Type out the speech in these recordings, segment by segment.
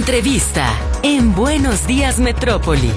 Entrevista en Buenos Días Metrópoli.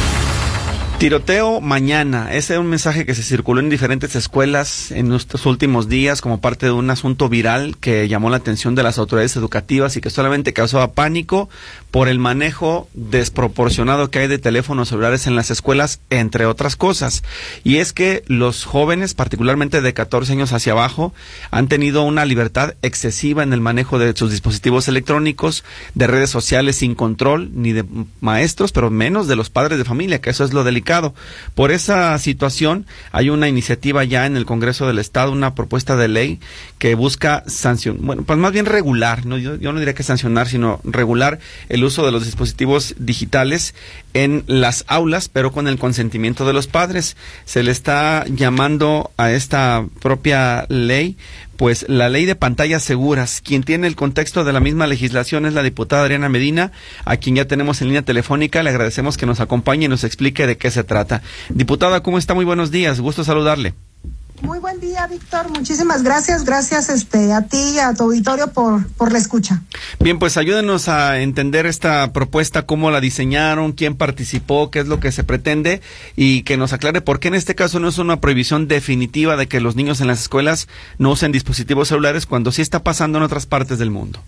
Tiroteo mañana. Ese es un mensaje que se circuló en diferentes escuelas en estos últimos días como parte de un asunto viral que llamó la atención de las autoridades educativas y que solamente causaba pánico por el manejo desproporcionado que hay de teléfonos celulares en las escuelas, entre otras cosas. Y es que los jóvenes, particularmente de 14 años hacia abajo, han tenido una libertad excesiva en el manejo de sus dispositivos electrónicos, de redes sociales sin control, ni de maestros, pero menos de los padres de familia, que eso es lo delicado. Por esa situación hay una iniciativa ya en el Congreso del Estado, una propuesta de ley que busca pues más bien regular, ¿no? Yo no diría que sancionar, sino regular el uso de los dispositivos digitales en las aulas, pero con el consentimiento de los padres. Se le está llamando a esta propia ley pues la ley de pantallas seguras. Quien tiene el contexto de la misma legislación es la diputada Adriana Medina, a quien ya tenemos en línea telefónica. Le agradecemos que nos acompañe y nos explique de qué se trata. Diputada, ¿cómo está? Muy buenos días, gusto saludarle. Muy buen día, Víctor. Muchísimas gracias. Gracias a ti y a tu auditorio por la escucha. Bien, pues ayúdenos a entender esta propuesta, cómo la diseñaron, quién participó, qué es lo que se pretende y que nos aclare por qué en este caso no es una prohibición definitiva de que los niños en las escuelas no usen dispositivos celulares cuando sí está pasando en otras partes del mundo.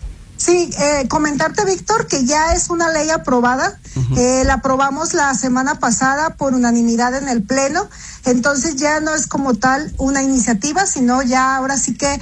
Sí, comentarte, Víctor, que ya es una ley aprobada. La aprobamos la semana pasada por unanimidad en el Pleno. Entonces ya no es como tal una iniciativa, sino ya ahora sí que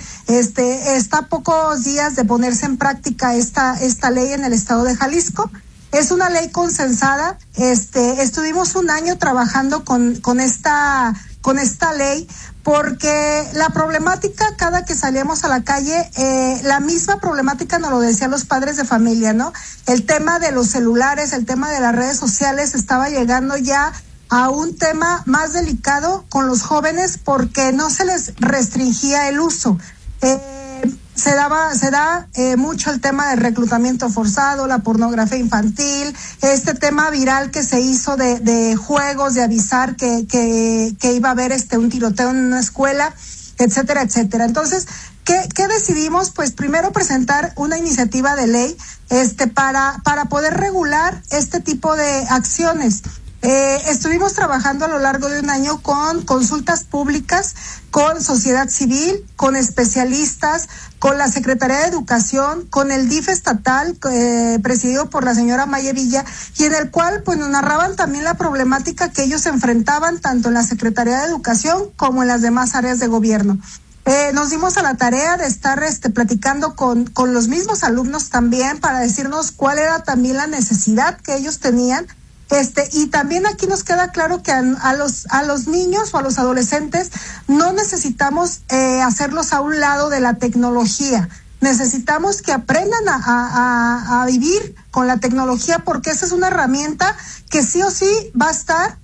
está a pocos días de ponerse en práctica esta ley en el estado de Jalisco. Es una ley consensada. Estuvimos un año trabajando con esta ley, porque la problemática, cada que salíamos a la calle, la misma problemática nos lo decían los padres de familia, ¿no? El tema de los celulares, el tema de las redes sociales estaba llegando ya a un tema más delicado con los jóvenes porque no se les restringía el uso. Se da mucho el tema del reclutamiento forzado, la pornografía infantil, este tema viral que se hizo de juegos, de avisar que iba a haber un tiroteo en una escuela, etcétera, etcétera. Entonces, ¿qué decidimos? Pues primero presentar una iniciativa de ley para poder regular este tipo de acciones. Estuvimos trabajando a lo largo de un año con consultas públicas, con sociedad civil, con especialistas, con la Secretaría de Educación, con el DIF estatal, presidido por la señora Maya Villa, y en el cual pues nos narraban también la problemática que ellos enfrentaban tanto en la Secretaría de Educación como en las demás áreas de gobierno. Nos dimos a la tarea de estar platicando con los mismos alumnos también para decirnos cuál era también la necesidad que ellos tenían. Y también aquí nos queda claro que a los niños o a los adolescentes no necesitamos hacerlos a un lado de la tecnología. Necesitamos que aprendan a vivir con la tecnología, porque esa es una herramienta que sí o sí va a estar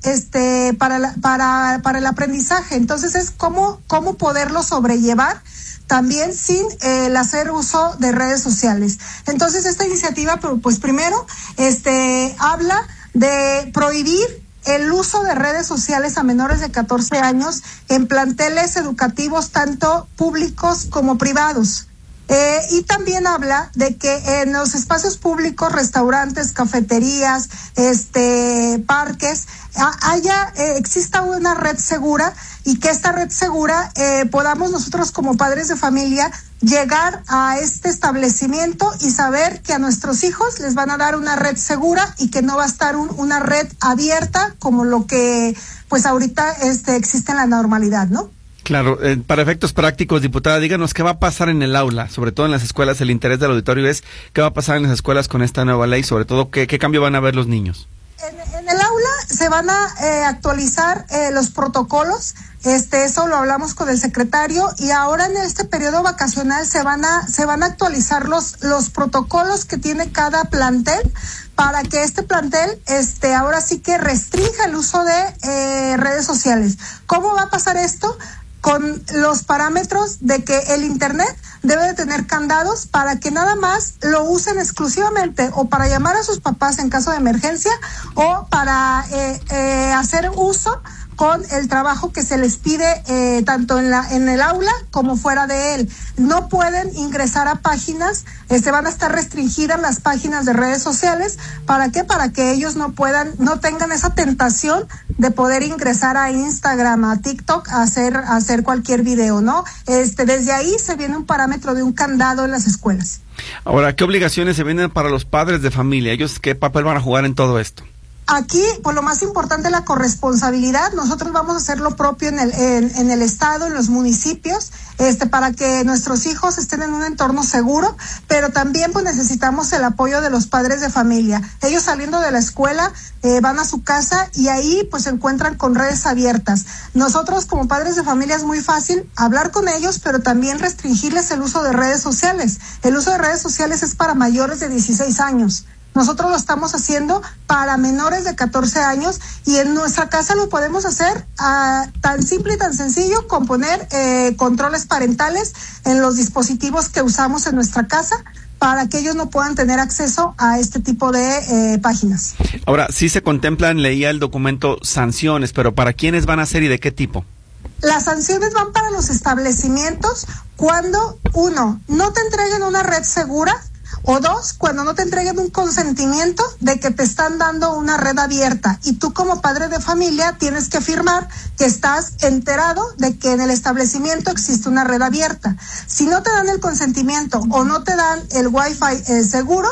para el aprendizaje. Entonces es cómo poderlo sobrellevar también sin el hacer uso de redes sociales. Entonces esta iniciativa pues primero habla de prohibir el uso de redes sociales a menores de 14 años en planteles educativos tanto públicos como privados. Y también habla de que en los espacios públicos, restaurantes, cafeterías, parques, exista una red segura, y que esta red segura podamos nosotros como padres de familia llegar a este establecimiento y saber que a nuestros hijos les van a dar una red segura y que no va a estar una red abierta como lo que pues ahorita existe en la normalidad, ¿no? Claro, para efectos prácticos, diputada, díganos qué va a pasar en el aula, sobre todo en las escuelas. El interés del auditorio es qué va a pasar en las escuelas con esta nueva ley, sobre todo qué cambio van a ver los niños. En el aula se van a actualizar los protocolos, eso lo hablamos con el secretario, y ahora en este periodo vacacional se van a actualizar los protocolos que tiene cada plantel, para que este plantel ahora sí que restrinja el uso de redes sociales. ¿Cómo va a pasar esto? Con los parámetros de que el internet debe de tener candados para que nada más lo usen exclusivamente o para llamar a sus papás en caso de emergencia o para hacer uso con el trabajo que se les pide tanto en el aula como fuera de él. No pueden ingresar a páginas, van a estar restringidas las páginas de redes sociales. ¿Para qué? Para que ellos no tengan esa tentación de poder ingresar a Instagram, a TikTok, a hacer cualquier video, ¿no? Desde ahí se viene un parámetro de un candado en las escuelas. Ahora, ¿qué obligaciones se vienen para los padres de familia? ¿Ellos qué papel van a jugar en todo esto? Aquí, pues lo más importante, la corresponsabilidad. Nosotros vamos a hacer lo propio en el estado, en los municipios, para que nuestros hijos estén en un entorno seguro, pero también pues necesitamos el apoyo de los padres de familia. Ellos saliendo de la escuela van a su casa y ahí pues se encuentran con redes abiertas. Nosotros como padres de familia es muy fácil hablar con ellos, pero también restringirles el uso de redes sociales. El uso de redes sociales es para mayores de 16 años. Nosotros lo estamos haciendo para menores de 14 años y en nuestra casa lo podemos hacer tan simple y tan sencillo con poner controles parentales en los dispositivos que usamos en nuestra casa para que ellos no puedan tener acceso a este tipo de páginas. Ahora, sí se contemplan, leía el documento, sanciones, pero ¿para quiénes van a ser y de qué tipo? Las sanciones van para los establecimientos cuando, uno, no te entreguen una red segura, o dos, cuando no te entreguen un consentimiento de que te están dando una red abierta y tú como padre de familia tienes que firmar que estás enterado de que en el establecimiento existe una red abierta. Si no te dan el consentimiento o no te dan el Wi-Fi seguro,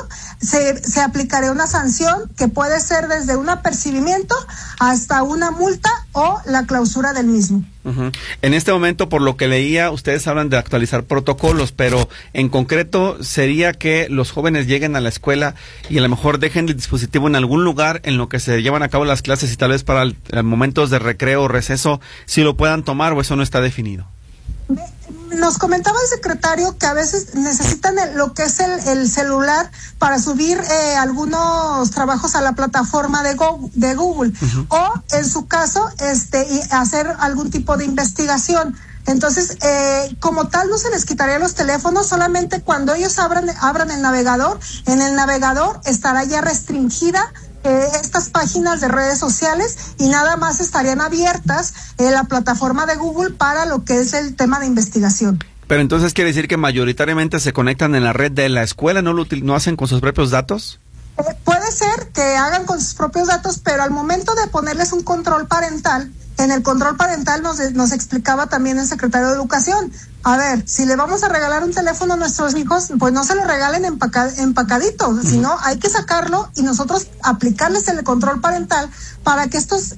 se aplicará una sanción que puede ser desde un apercibimiento hasta una multa o la clausura del mismo. Uh-huh. En este momento, por lo que leía, ustedes hablan de actualizar protocolos, pero en concreto sería que los jóvenes lleguen a la escuela y a lo mejor dejen el dispositivo en algún lugar en lo que se llevan a cabo las clases y tal vez para momentos de recreo o receso, si lo puedan tomar, o eso no está definido. Nos comentaba el secretario que a veces necesitan lo que es el celular para subir algunos trabajos a la plataforma de Google uh-huh. O en su caso y hacer algún tipo de investigación. Entonces, como tal, no se les quitaría los teléfonos, solamente cuando ellos abran el navegador, en el navegador estará ya restringida estas páginas de redes sociales y nada más estarían abiertas la plataforma de Google para lo que es el tema de investigación. Pero entonces quiere decir que mayoritariamente se conectan en la red de la escuela, ¿no hacen con sus propios datos? Puede ser que hagan con sus propios datos, pero al momento de ponerles un control parental, en el control parental nos explicaba también el secretario de Educación. A ver, si le vamos a regalar un teléfono a nuestros hijos, pues no se lo regalen empacadito, uh-huh. Sino hay que sacarlo y nosotros aplicarles el control parental para que estos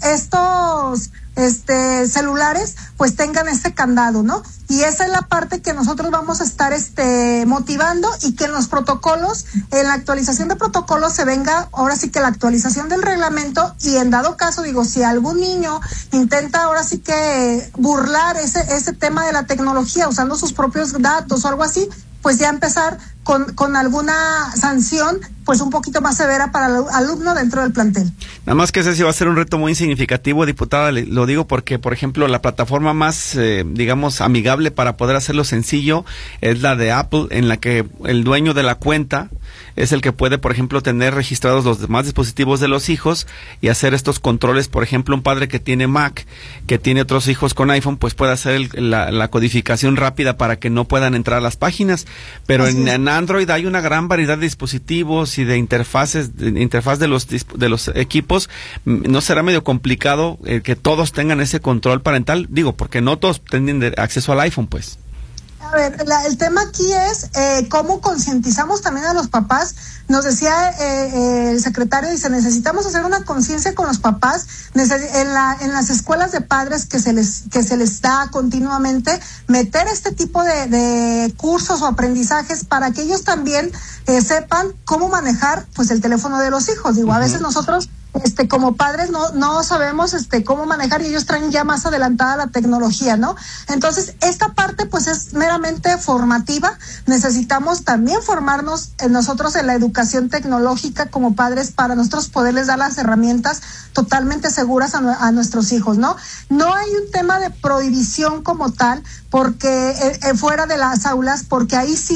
celulares pues tengan este candado, ¿no? Y esa es la parte que nosotros vamos a estar motivando y que en los protocolos, en la actualización de protocolos se venga ahora sí que la actualización del reglamento y en dado caso, si algún niño intenta ahora sí que burlar ese tema de la tecnología usando sus propios datos o algo así, pues ya empezar con alguna sanción pues un poquito más severa para el alumno dentro del plantel. Nada más que ese sí va a ser un reto muy significativo, diputada, lo digo porque, por ejemplo, la plataforma más, digamos, amigable para poder hacerlo sencillo es la de Apple, en la que el dueño de la cuenta es el que puede, por ejemplo, tener registrados los demás dispositivos de los hijos y hacer estos controles. Por ejemplo, un padre que tiene Mac, que tiene otros hijos con iPhone, pues puede hacer la codificación rápida para que no puedan entrar a las páginas. Pero en Android hay una gran variedad de dispositivos y de interfaz de los equipos. ¿No será medio complicado que todos tengan ese control parental? Digo, porque no todos tienen acceso al iPhone, pues. A ver, el tema aquí es cómo concientizamos también a los papás. Nos decía el secretario, dice, necesitamos hacer una conciencia con los papás en las escuelas de padres que se les da continuamente, meter este tipo de cursos o aprendizajes para que ellos también sepan cómo manejar pues el teléfono de los hijos. Digo, a veces nosotros como padres no sabemos cómo manejar y ellos traen ya más adelantada la tecnología, ¿no? Entonces, esta parte pues es meramente formativa. Necesitamos también formarnos nosotros en la educación tecnológica como padres para nosotros poderles dar las herramientas totalmente seguras a nuestros hijos, ¿no? No hay un tema de prohibición como tal, porque fuera de las aulas, porque ahí sí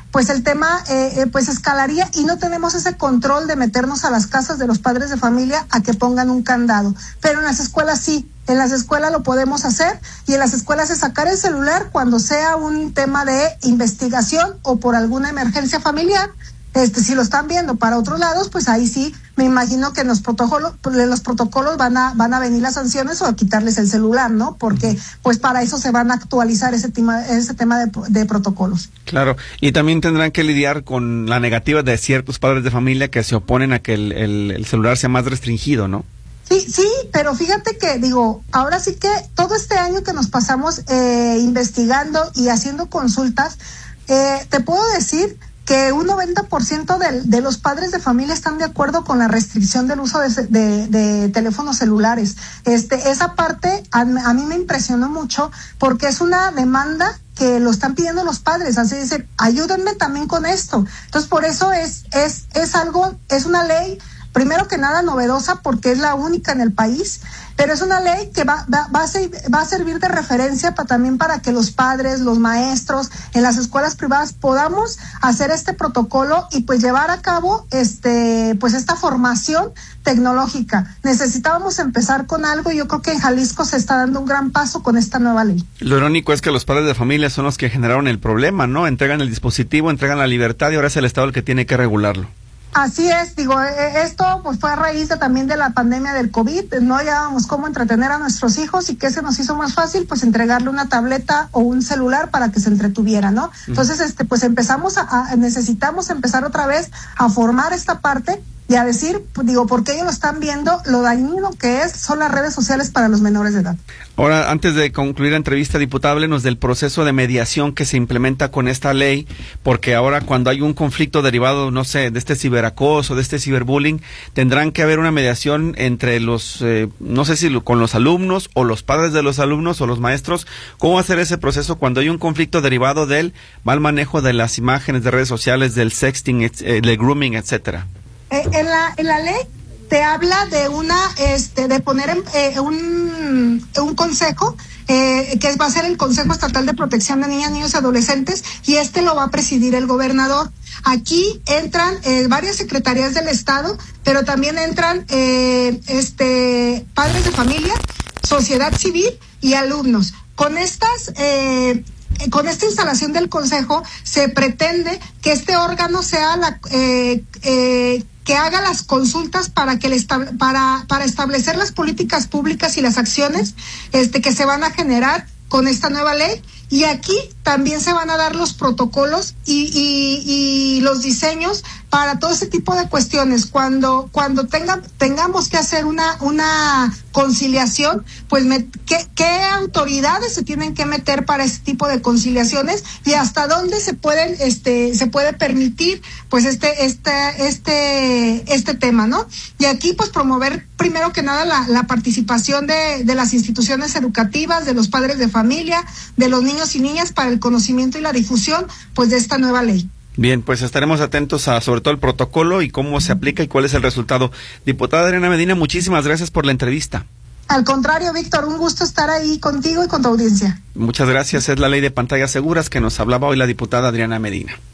pues el tema pues escalaría y no tenemos ese control de meternos a las casas de los padres de familia a que pongan un candado. Pero en las escuelas sí. En las escuelas lo podemos hacer y en las escuelas es sacar el celular cuando sea un tema de investigación o por alguna emergencia familiar. Si lo están viendo para otros lados, pues ahí sí me imagino que en los protocolos van a venir las sanciones o a quitarles el celular, ¿no? Porque pues para eso se van a actualizar ese tema de protocolos. Claro, y también tendrán que lidiar con la negativa de ciertos padres de familia que se oponen a que el celular sea más restringido, ¿no? Sí, pero fíjate que, ahora sí que todo este año que nos pasamos investigando y haciendo consultas, te puedo decir que un 90% de los padres de familia están de acuerdo con la restricción del uso de teléfonos celulares. Esa parte a mí me impresionó mucho porque es una demanda que lo están pidiendo los padres, así dicen, ayúdenme también con esto. Entonces, por eso es una ley, primero que nada novedosa porque es la única en el país, pero es una ley que va a servir de referencia también para que los padres, los maestros en las escuelas privadas podamos hacer este protocolo y pues llevar a cabo pues esta formación tecnológica. Necesitábamos empezar con algo y yo creo que en Jalisco se está dando un gran paso con esta nueva ley. Lo irónico es que los padres de familia son los que generaron el problema, ¿no? Entregan el dispositivo, entregan la libertad y ahora es el Estado el que tiene que regularlo. Así es, esto pues fue a raíz también de la pandemia del COVID, no hallábamos cómo entretener a nuestros hijos y ¿qué se nos hizo más fácil? Pues entregarle una tableta o un celular para que se entretuviera, ¿no? Entonces, pues necesitamos empezar otra vez a formar esta parte y a decir, porque ellos lo están viendo, lo dañino que son las redes sociales para los menores de edad. Ahora, antes de concluir la entrevista, diputada, háblenos del proceso de mediación que se implementa con esta ley, porque ahora cuando hay un conflicto derivado, no sé, de este ciberacoso, de este ciberbullying, tendrán que haber una mediación entre los, no sé si con los alumnos o los padres de los alumnos o los maestros. ¿Cómo hacer ese proceso cuando hay un conflicto derivado del mal manejo de las imágenes de redes sociales, del sexting, del grooming, etcétera? En la ley te habla de poner un consejo que va a ser el Consejo Estatal de Protección de Niñas, Niños y Adolescentes y lo va a presidir el gobernador. Aquí entran varias secretarías del Estado, pero también entran padres de familia, sociedad civil y alumnos. Con esta instalación del consejo se pretende que este órgano sea que haga las consultas para establecer las políticas públicas y las acciones que se van a generar con esta nueva ley. Y aquí también se van a dar los protocolos y los diseños para todo ese tipo de cuestiones. Cuando tengamos que hacer una conciliación, pues ¿qué autoridades se tienen que meter para ese tipo de conciliaciones y hasta dónde se puede permitir pues este tema, ¿no? Y aquí pues promover primero que nada la participación de las instituciones educativas, de los padres de familia, de los niños y niñas para el conocimiento y la difusión pues de esta nueva ley. Bien, pues estaremos atentos a sobre todo el protocolo y cómo se aplica y cuál es el resultado. Diputada Adriana Medina, muchísimas gracias por la entrevista. Al contrario, Víctor, un gusto estar ahí contigo y con tu audiencia. Muchas gracias. Es la ley de pantallas seguras que nos hablaba hoy la diputada Adriana Medina.